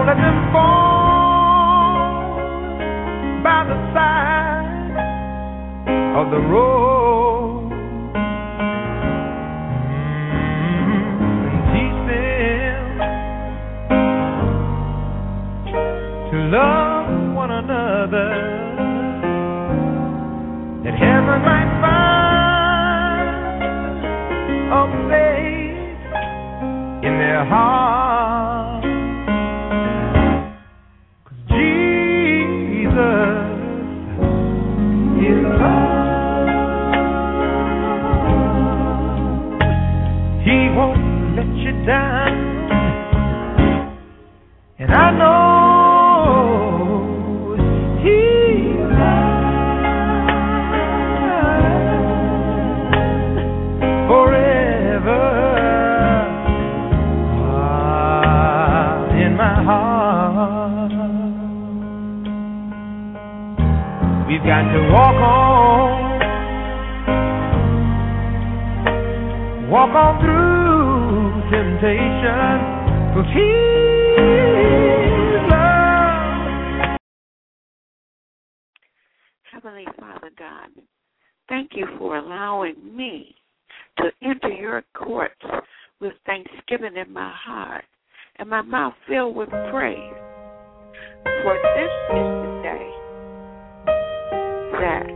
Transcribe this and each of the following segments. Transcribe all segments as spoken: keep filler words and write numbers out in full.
let them fall by the side of the road. Mm-hmm. And teach them to love one another, that heaven might find a place in their heart. 'Cause Jesus is love. He won't let you down, and I know we've got to walk on, walk on through temptation, 'cause He's love. Heavenly Father God, thank you for allowing me to enter your courts with thanksgiving in my heart and my mouth filled with praise. For this is the day that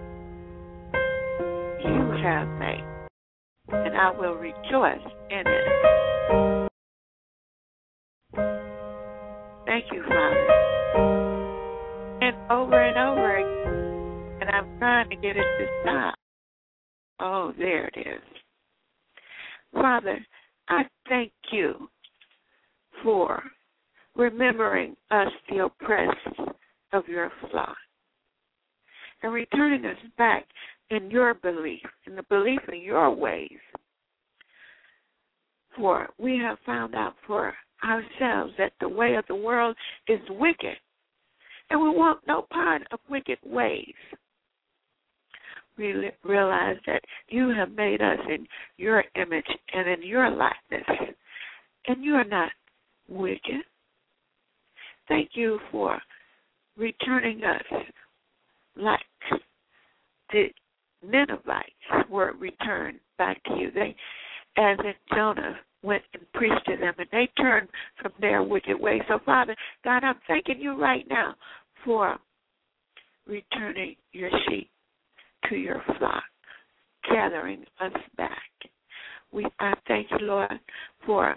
you have made, and I will rejoice in it. Thank you, Father. And over and over again, and I'm trying to get it to stop. Oh, there it is. Father, I thank you for remembering us, the oppressed of your flock, and returning us back in your belief, in the belief in your ways. For we have found out for ourselves that the way of the world is wicked, and we want no part of wicked ways. We realize that you have made us in your image and in your likeness, and you are not wicked. Thank you for returning us like the Ninevites were returned back to you. They, as in Jonah, went and preached to them, and they turned from their wicked ways. So, Father God, I'm thanking you right now for returning your sheep to your flock, gathering us back. We, I thank you, Lord, for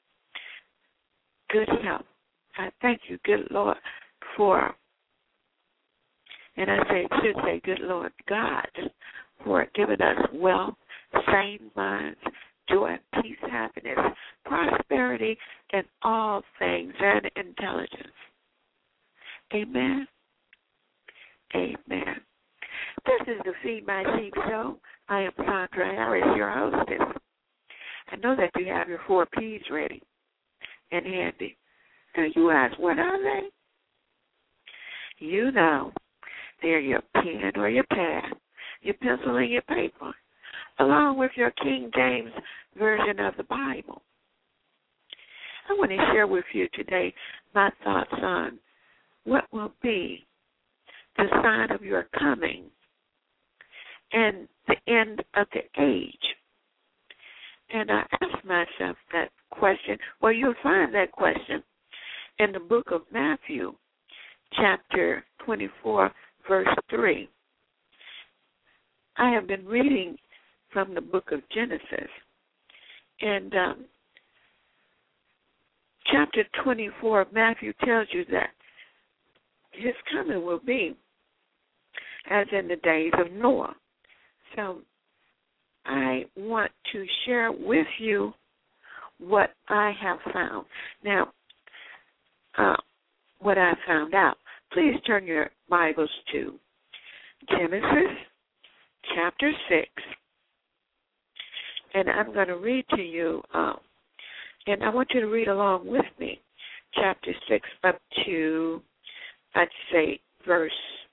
good health. I thank you, good Lord, for, and I say, should say, good Lord God, for giving us wealth, sane minds, joy, peace, happiness, prosperity in all things, and intelligence. Amen. Amen. This is the Feed My Sheep show. I am Sandra Harris, your hostess. I know that you have your four P's ready and handy. And you ask, what are they? You know, they're your pen or your pad, your pencil and your paper, along with your King James Version of the Bible. I want to share with you today my thoughts on what will be the sign of your coming and the end of the age. And I asked myself that question. Well, you'll find that question in the book of Matthew, chapter twenty-four, verse three. I have been reading from the book of Genesis. And um, chapter twenty-four of Matthew tells you that his coming will be as in the days of Noah. So I want to share with you what I have found. Now, uh, what I found out. Please turn your Bibles to Genesis chapter six. And I'm going to read to you, uh, and I want you to read along with me, chapter six up to, I'd say, verse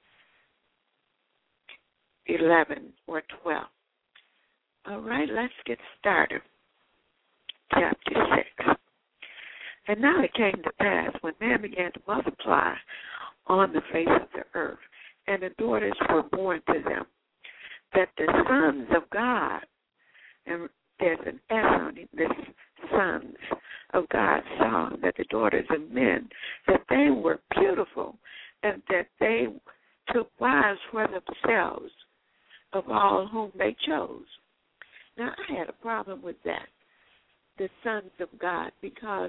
eleven or twelve. All right, let's get started. Chapter six. And now it came to pass when man began to multiply on the face of the earth, and the daughters were born to them, that the sons of God, and there's an S on it, the sons of God saw that the daughters of men, that they were beautiful, and that they took wives for themselves of all whom they chose. Now, I had a problem with that, the sons of God, because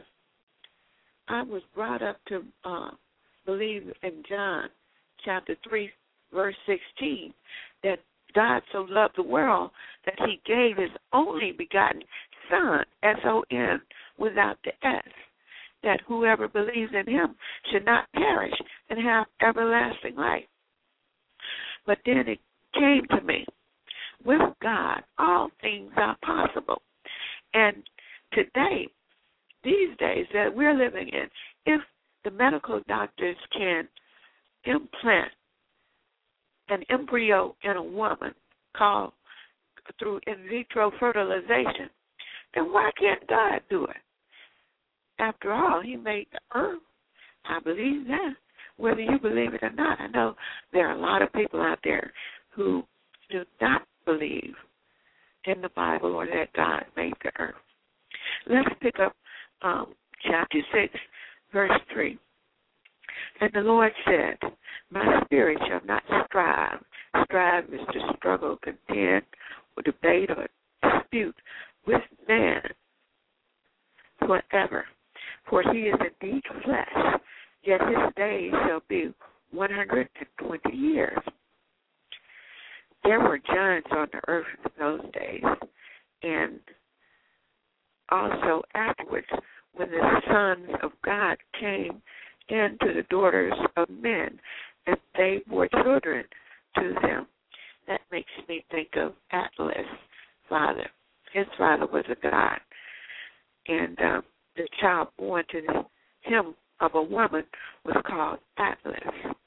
I was brought up to uh, believe in John chapter three, verse sixteen, that God so loved the world that he gave his only begotten Son, S O N, without the S, that whoever believes in him should not perish and have everlasting life. But then it came to me, with God, all things are possible. And today, these days that we're living in, if the medical doctors can implant an embryo in a woman called through in vitro fertilization, then why can't God do it? After all, he made the earth. I believe that, whether you believe it or not. I know there are a lot of people out there who do not believe in the Bible or that God made the earth. Let's pick up um, chapter six, verse three. And the Lord said, my spirit shall not strive. Strive is to struggle, contend, or debate, or dispute with man forever. For he is indeed flesh, yet his days shall be one hundred twenty years. There were giants on the earth in those days, and also afterwards, when the sons of God came into the daughters of men, and they bore children to them. That makes me think of Atlas' father. His father was a god, and um, the child born to him of a woman was called Atlas.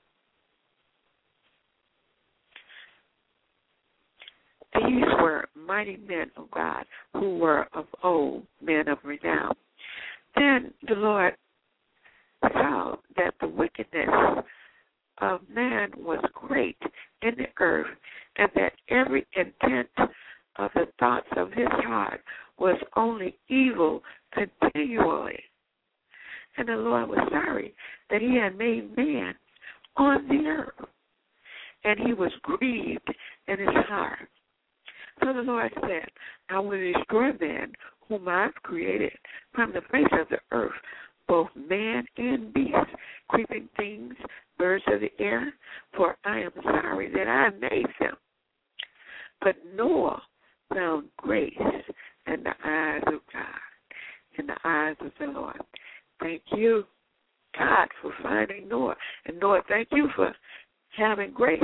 These were mighty men of God who were of old, men of renown. Then the Lord saw that the wickedness of man was great in the earth, and that every intent of the thoughts of his heart was only evil continually. And the Lord was sorry that he had made man on the earth, and he was grieved in his heart. So the Lord said, I will destroy man whom I have created from the face of the earth, both man and beast, creeping things, birds of the air, for I am sorry that I made them. But Noah found grace in the eyes of God, in the eyes of the Lord. Thank you, God, for finding Noah. And Noah, thank you for having grace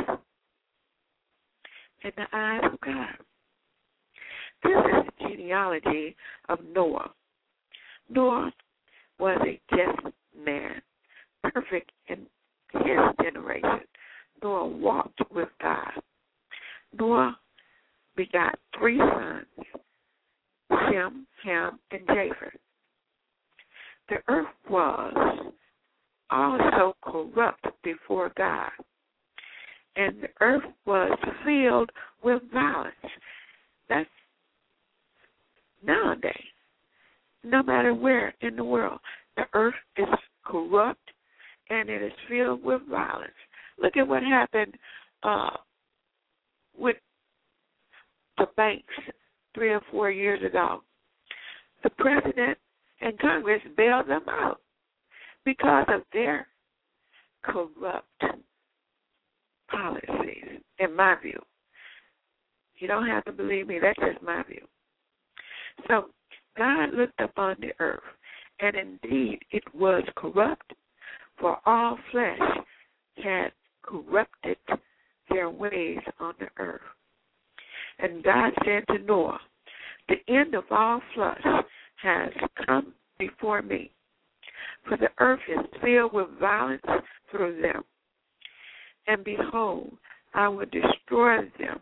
in the eyes of God. This is the genealogy of Noah. Noah was a just man, perfect in his generation. Noah walked with God. Noah begot three sons, Shem, Ham, and Japheth. The earth was also corrupt before God, and the earth was filled with violence. That's nowadays. No matter where in the world, the earth is corrupt and it is filled with violence. Look at what happened uh, with the banks three or four years ago. The president and Congress bailed them out because of their corrupt policies, in my view. You don't have to believe me. That's just my view. So God looked upon the earth, and indeed it was corrupt, for all flesh had corrupted their ways on the earth. And God said to Noah, the end of all flesh has come before me, for the earth is filled with violence through them. And behold, I will destroy them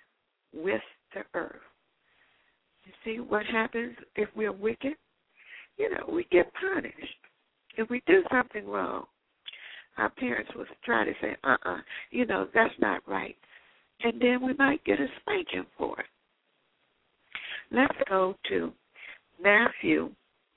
with the earth. You see what happens if we're wicked? you know, we get punished. If we do something wrong, our parents will try to say, uh-uh, you know, that's not right. And then we might get a spanking for it. Let's go to Matthew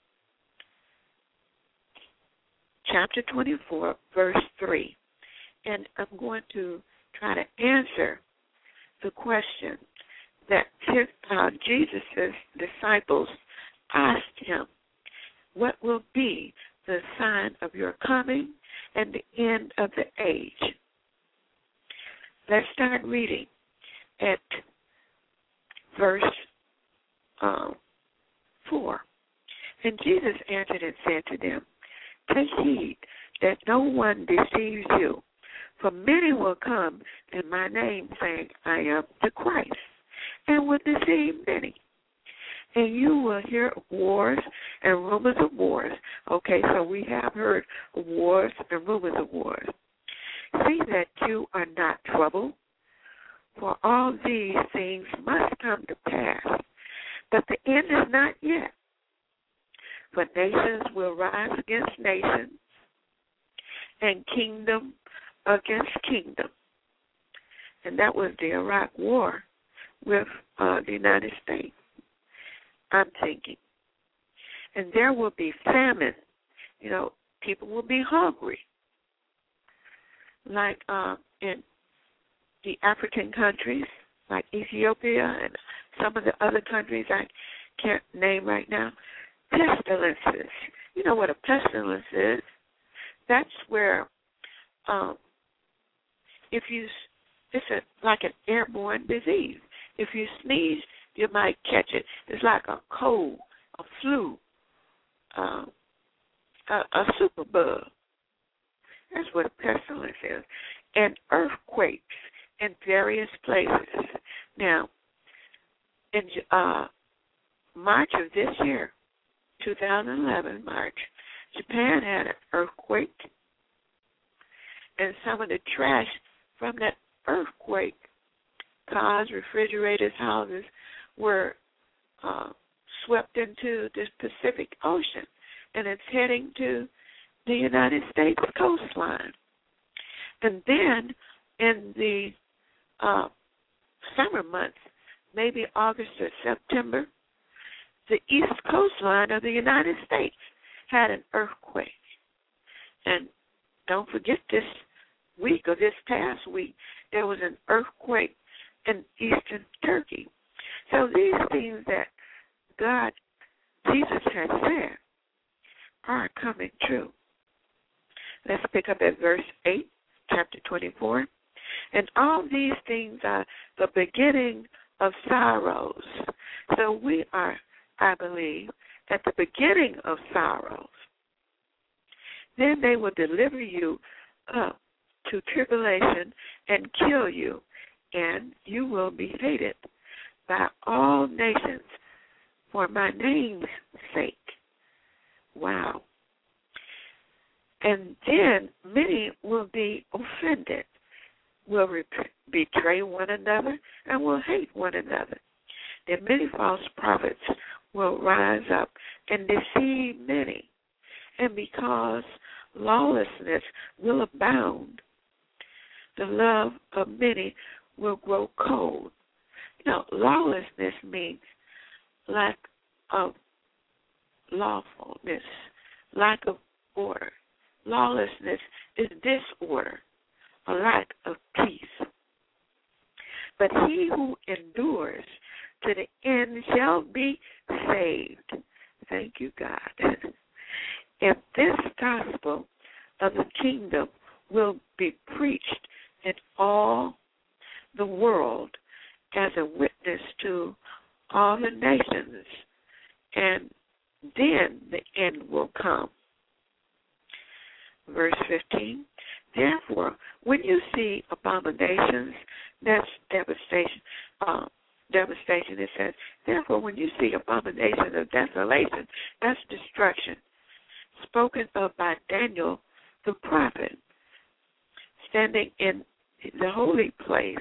chapter twenty-four, verse three. And I'm going to try to answer the question that his, uh, Jesus' disciples asked him, what will be the sign of your coming and the end of the age? Let's start reading at verse um, four. And Jesus answered and said to them, take heed that no one deceives you, for many will come in my name, saying, I am the Christ, and will deceive many. And you will hear of wars and rumors of wars. Okay, so we have heard of wars and rumors of wars. See that you are not troubled, for all these things must come to pass, but the end is not yet. For nations will rise against nations, and kingdom against kingdom. And that was the Iraq War with uh, the United States, I'm thinking. And there will be famine. You know, people will be hungry. Like uh, in the African countries, like Ethiopia and some of the other countries I can't name right now, pestilences. You know what a pestilence is? That's where um, if you, it's a, like an airborne disease. If you sneeze, you might catch it. It's like a cold, a flu, uh, a, a superbug. That's what a pestilence is. And earthquakes in various places. Now, in uh, March of this year, two thousand eleven, March, Japan had an earthquake, and some of the trash from that earthquake, cars, refrigerators, houses, were uh, swept into the Pacific Ocean, and it's heading to the United States coastline. And then in the uh, summer months, maybe August or September, the east coastline of the United States had an earthquake. And don't forget this week or this past week, there was an earthquake in eastern Turkey. So these things that God, Jesus has said, are coming true. Let's pick up at verse eight, chapter twenty-four. And all these things are the beginning of sorrows. So we are, I believe, at the beginning of sorrows. Then they will deliver you up to tribulation and kill you, and you will be hated by all nations for my name's sake. Wow. And then many will be offended, will re- betray one another, and will hate one another. Then many false prophets will rise up and deceive many. And because lawlessness will abound, the love of many will grow cold. You know, lawlessness means lack of lawfulness, lack of order. Lawlessness is disorder, a lack of peace. But he who endures to the end shall be saved. Thank you, God. If this gospel of the kingdom will be preached in all the world as a witness to all the nations, and then the end will come. Verse fifteen, therefore, when you see abominations, that's devastation, uh, devastation, it says, therefore, when you see abominations of desolation, that's destruction, spoken of by Daniel the prophet, standing in the holy place.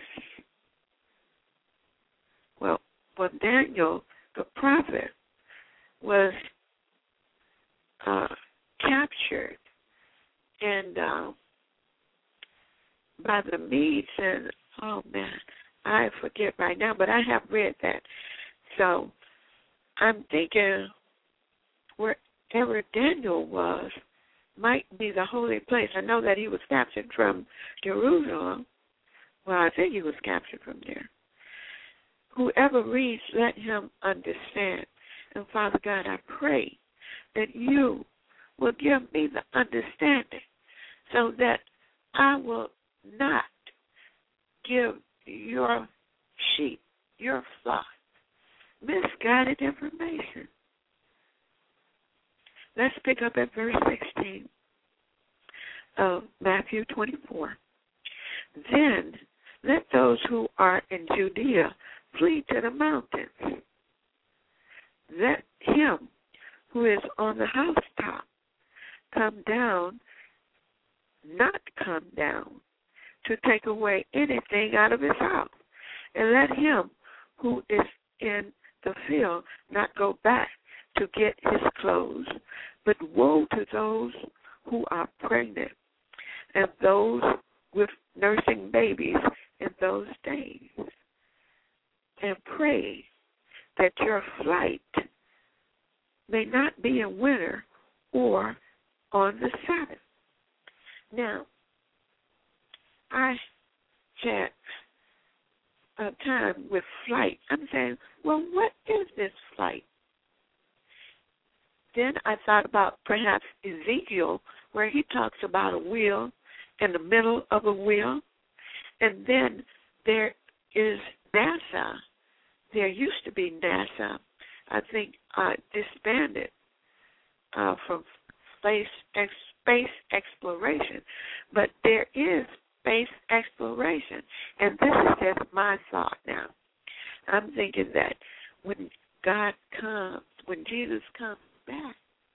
Well, well, Daniel the prophet was uh, captured and uh, by the Medes, and oh man, I forget right now, but I have read that. So I'm thinking wherever Daniel was might be the holy place. I know that he was captured from Jerusalem. Well, I think he was captured from there. Whoever reads, let him understand. And Father God, I pray that you will give me the understanding so that I will not give your sheep, your flock, misguided information. Let's pick up at verse sixteen of Matthew twenty-four. Then let those who are in Judea flee to the mountains. Let him who is on the housetop come down, not come down, to take away anything out of his house. And let him who is in the field not go back to get his clothes. But woe to those who are pregnant and those with nursing babies in those days. And pray that your flight may not be in winter or on the Sabbath. Now, I had a time with flight. I'm saying, well, what is this flight? Then I thought about perhaps Ezekiel, where he talks about a wheel in the middle of a wheel. And then there is NASA. There used to be NASA, I think, uh, disbanded uh, from space ex- space exploration. But there is space exploration. And this is just my thought now. I'm thinking that when God comes, when Jesus comes back,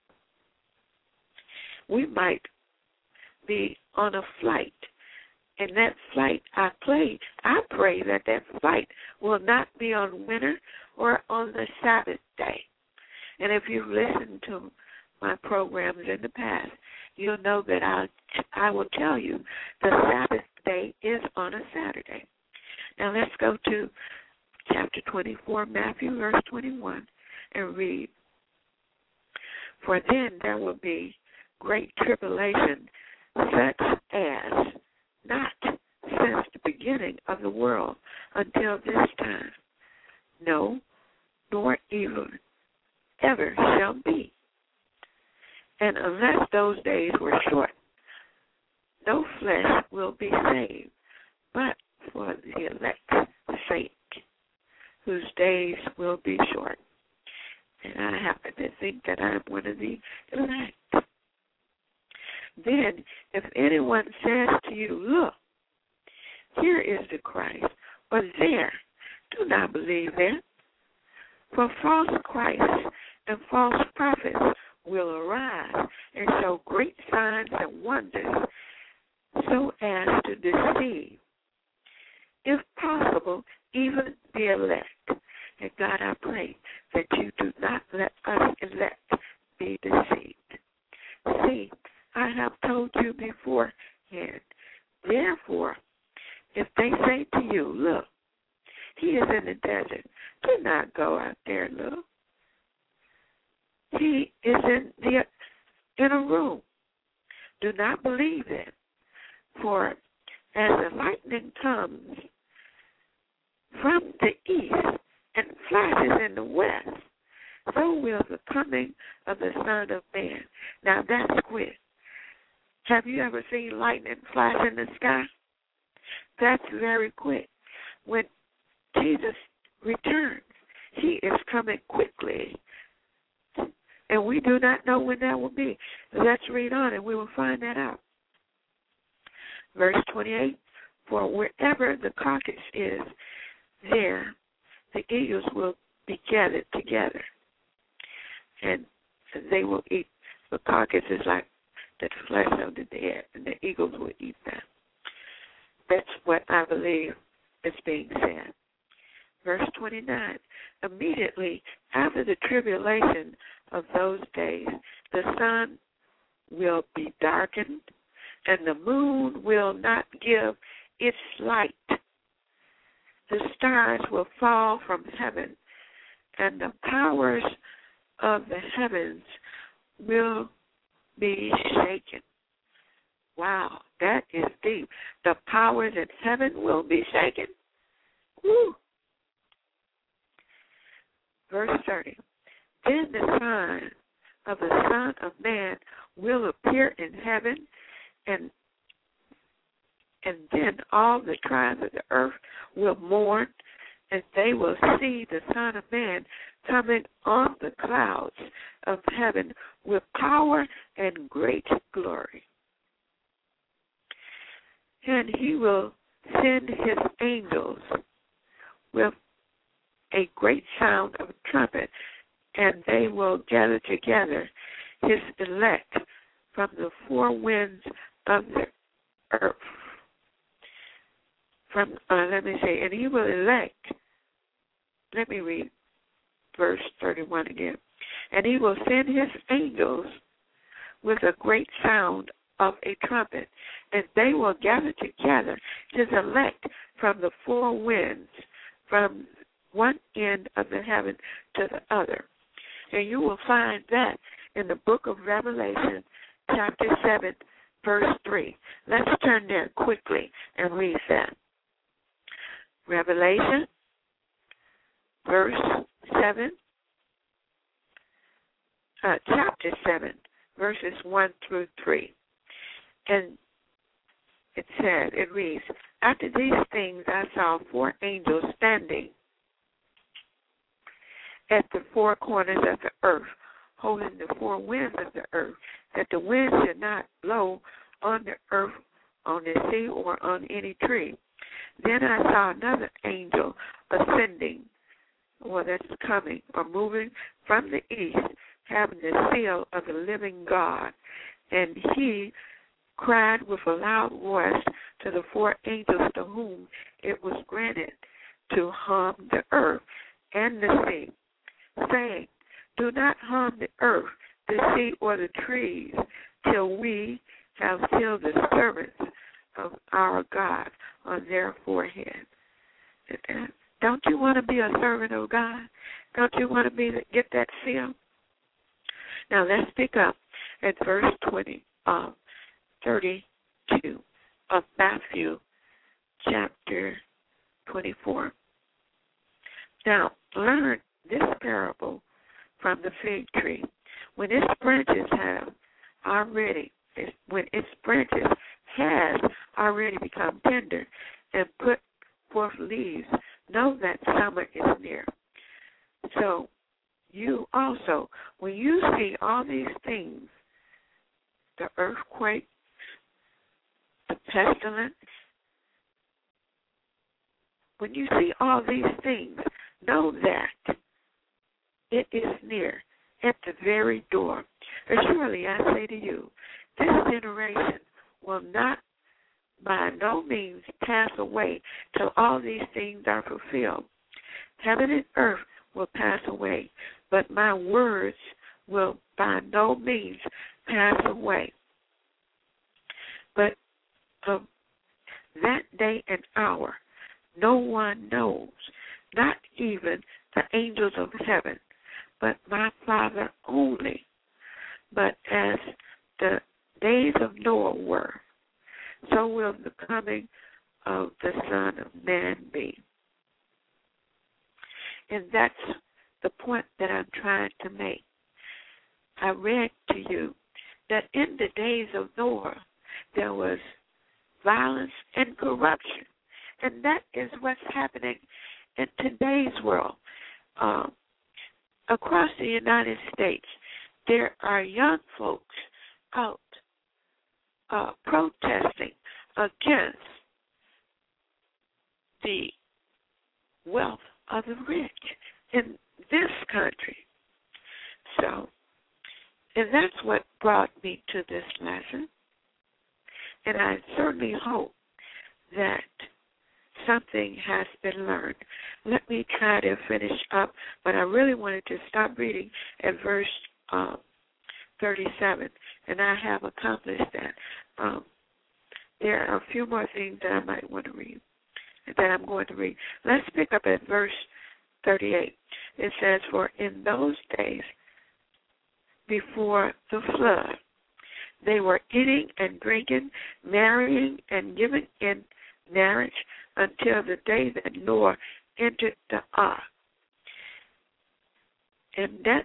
we might be on a flight. And that flight, I pray, I pray that that flight will not be on winter or on the Sabbath day. And if you've listened to my programs in the past, you'll know that I I will tell you the Sabbath day is on a Saturday. Now let's go to chapter twenty-four, Matthew, verse twenty-one, and read. For then there will be great tribulation, such as not since the beginning of the world until this time, no, nor even ever shall be. And unless those days were short, no flesh will be saved, but for the elect's sake, whose days will be short. And I happen to think that I'm one of the elect. Then, if anyone says to you, look, here is the Christ, or there, do not believe that. For false Christs and false prophets will arise and show great signs and wonders, so as to deceive, if possible, even the elect. And God, I pray that you do not let us elect be deceived. See, I have told you beforehand. Therefore, if they say to you, look, he is in the desert, do not go out there, look. He is in the in a room. Do not believe it. For as the lightning comes from the east and flashes in the west, so will the coming of the Son of Man. Now that's quick. Have you ever seen lightning flash in the sky? That's very quick. When Jesus returns, he is coming quickly. And we do not know when that will be. Let's read on and we will find that out. Verse twenty-eight, for wherever the carcass is, there the eagles will be gathered together. And they will eat. The carcass is like the flesh of the dead, and the eagles will eat that. That's what I believe is being said. Verse twenty-nine, immediately after the tribulation of those days, the sun will be darkened, and the moon will not give its light. The stars will fall from heaven, and the powers of the heavens will be shaken. Wow, that is deep. The powers in heaven will be shaken. Woo. Verse thirty. Then the sign of the Son of Man will appear in heaven, and and then all the tribes of the earth will mourn, and they will see the Son of Man coming on the clouds of heaven with power and great glory. And he will send his angels with a great sound of a trumpet, and they will gather together his elect from the four winds of the earth. From uh, let me say, and he will elect. Let me read verse thirty-one again. And he will send his angels with a great sound of a trumpet, and they will gather together his elect from the four winds, from one end of the heaven to the other. And you will find that in the book of Revelation, chapter seven, verse three. Let's turn there quickly and read that. Revelation, verse seven, uh, chapter seven, verses one through three. And it says, it reads, after these things I saw four angels standing at the four corners of the earth, holding the four winds of the earth, that the wind should not blow on the earth, on the sea, or on any tree. Then I saw another angel ascending, or that's coming, or moving from the east, having the seal of the living God. And he cried with a loud voice to the four angels to whom it was granted to harm the earth and the sea, saying, do not harm the earth, the sea, or the trees, till we have sealed the servants of our God on their forehead. Don't you want to be a servant of God? Don't you want to be get that seal? Now let's pick up at verse twenty, uh, thirty-two of Matthew chapter twenty-four. Now learn this parable from the fig tree. When its branches have already, when its branches has already become tender and put forth leaves, know that summer is near. So you also, when you see all these things, the earthquake, the pestilence, when you see all these things, know that it is near, at the very door. Surely I say to you, this generation will not by no means pass away till all these things are fulfilled. Heaven and earth will pass away, but my words will by no means pass away. But of that day and hour no one knows, not even the angels of heaven, but my Father only. But as the days of Noah were, so will the coming of the Son of Man be. And that's the point that I'm trying to make. I read to you that in the days of Noah, there was violence and corruption. And that is what's happening in today's world. Um, across the United States, there are young folks out uh, protesting against the wealth of the rich in this country. So, and that's what brought me to this lesson. And I certainly hope that something has been learned. Let me try to finish up, but I really wanted to stop reading at verse um, thirty-seven, and I have accomplished that. Um, there are a few more things that I might want to read, that I'm going to read. Let's pick up at verse thirty-eight. It says, "For in those days before the flood, they were eating and drinking, marrying and giving in marriage until the day that Noah entered the ark. And that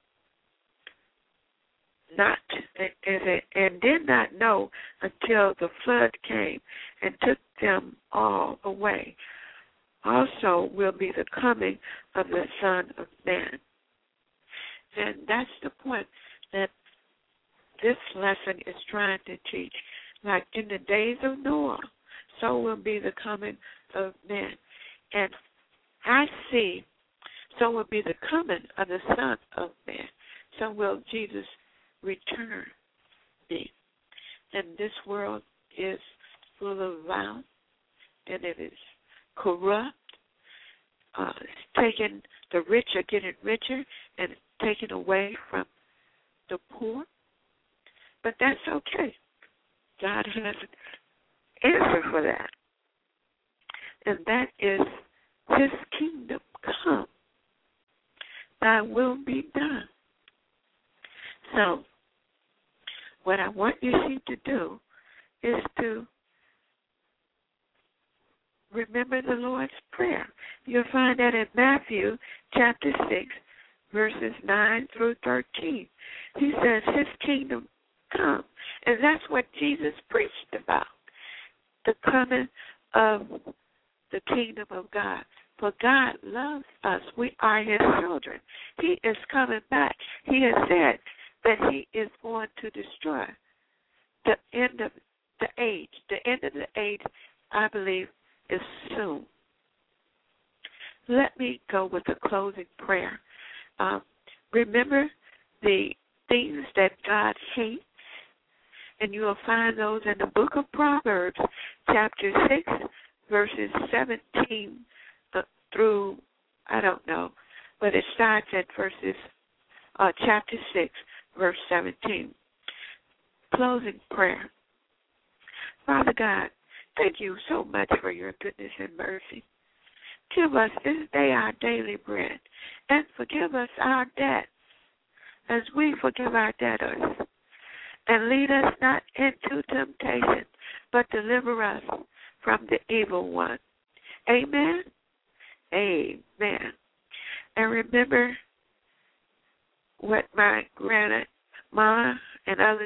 not and did not know until the flood came and took them all away. Also will be the coming of the Son of Man." And that's the point that this lesson is trying to teach. Like in the days of Noah, so will be the coming of man. And I see, so will be the coming of the Son of Man. So will Jesus return be. And this world is full of violence, and it is corrupt. Uh, it's taking, the rich are getting richer and taken away from the poor. But that's okay. God has an answer for that. And that is His kingdom come. Thy will be done. So, what I want you to do is to remember the Lord's Prayer. You'll find that in Matthew chapter six, verses nine through thirteen. He says His kingdom come. And that's what Jesus preached about, the coming of the kingdom of God. For God loves us. We are His children. He is coming back. He has said that He is going to destroy the end of the age. The end of the age, I believe, is soon. Let me go with a closing prayer. Um, remember the things that God hates, and you will find those in the book of Proverbs, chapter six, verses seventeen uh, through, I don't know, but it starts at verses, uh, chapter six, verse seventeen. Closing prayer. Father God, thank you so much for your goodness and mercy. Give us this day our daily bread, and forgive us our debts as we forgive our debtors. And lead us not into temptation, but deliver us from the evil one. Amen? Amen. And remember what my grandma and others,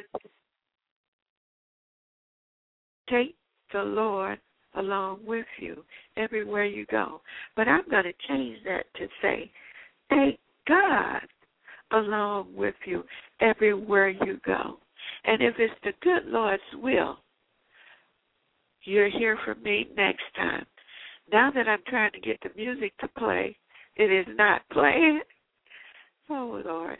take the Lord along with you everywhere you go. But I'm going to change that to say, take God along with you everywhere you go. And if it's the good Lord's will, you'll hear from me next time. Now that I'm trying to get the music to play, it is not playing. Oh, Lord.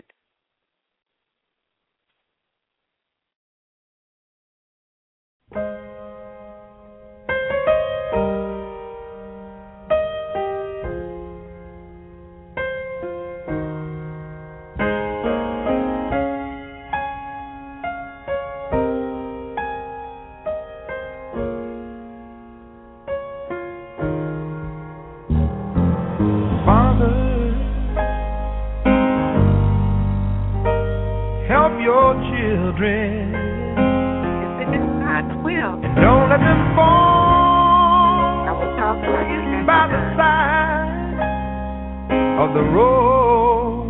Your children, if it is God's will, and don't let them fall I will talk to you by the side of the road.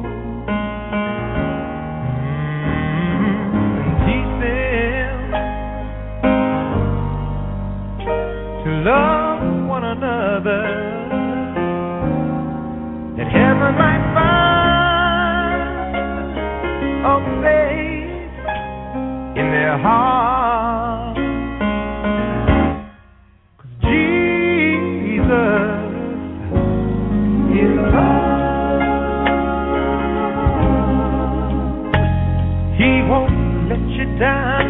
Mm-hmm. Teach them to love one another, that heaven might find a place in their heart. 'Cause Jesus is love. He won't let you down,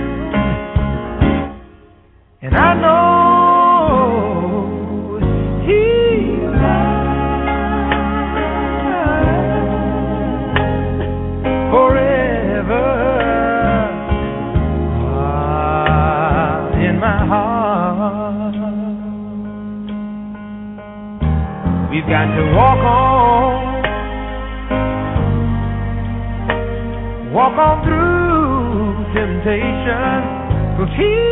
and I know He's mine forever. got to walk on, walk on through temptation, 'cause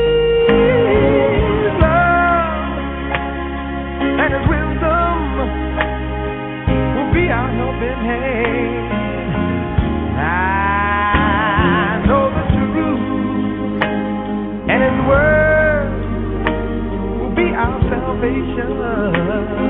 His love and His wisdom will be our helping hand. I know the truth, and His word will be our salvation.